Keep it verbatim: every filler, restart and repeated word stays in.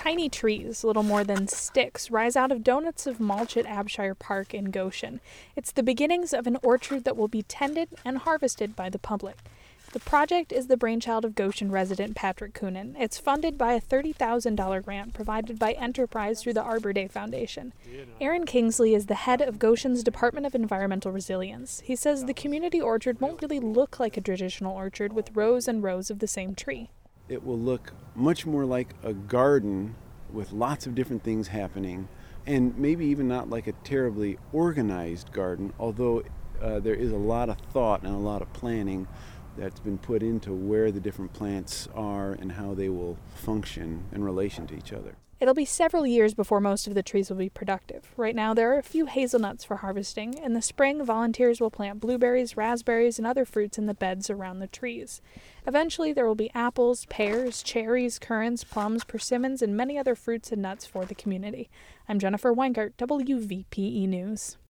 Tiny trees, little more than sticks, rise out of donuts of mulch at Abshire Park in Goshen. It's the beginnings of an orchard that will be tended and harvested by the public. The project is the brainchild of Goshen resident Patrick Coonan. It's funded by a thirty thousand dollars grant provided by Enterprise through the Arbor Day Foundation. Aaron Kingsley is the head of Goshen's Department of Environmental Resilience. He says the community orchard won't really look like a traditional orchard with rows and rows of the same tree. It will look much more like a garden with lots of different things happening, and maybe even not like a terribly organized garden, although uh, there is a lot of thought and a lot of planning that's been put into where the different plants are and how they will function in relation to each other. It'll be several years before most of the trees will be productive. Right now, there are a few hazelnuts for harvesting. In the spring, volunteers will plant blueberries, raspberries, and other fruits in the beds around the trees. Eventually, there will be apples, pears, cherries, currants, plums, persimmons, and many other fruits and nuts for the community. I'm Jennifer Weingart, W V P E News.